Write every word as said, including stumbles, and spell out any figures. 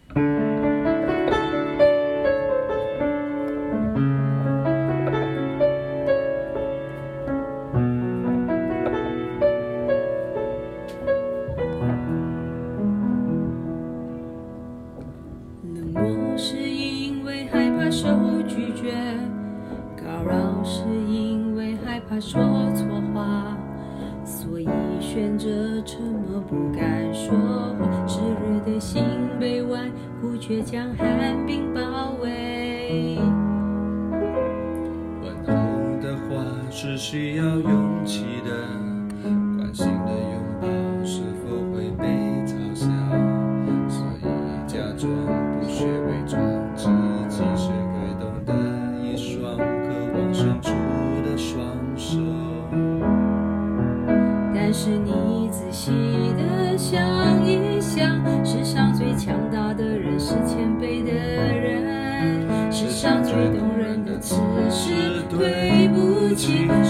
冷漠是因为害怕受拒绝，高扰是因为害怕说错话，所以选择沉默不敢说话。炽热的心被顽固倔强寒冰包围。 问候的话是需要勇气的，关心的拥抱是否会被嘲笑？所以假装不学伪装，自己是会懂得一双渴望伸出的双手。 但是你仔细的想一想，世上最强大的人是谦卑的人，世上最动人的词是对不起。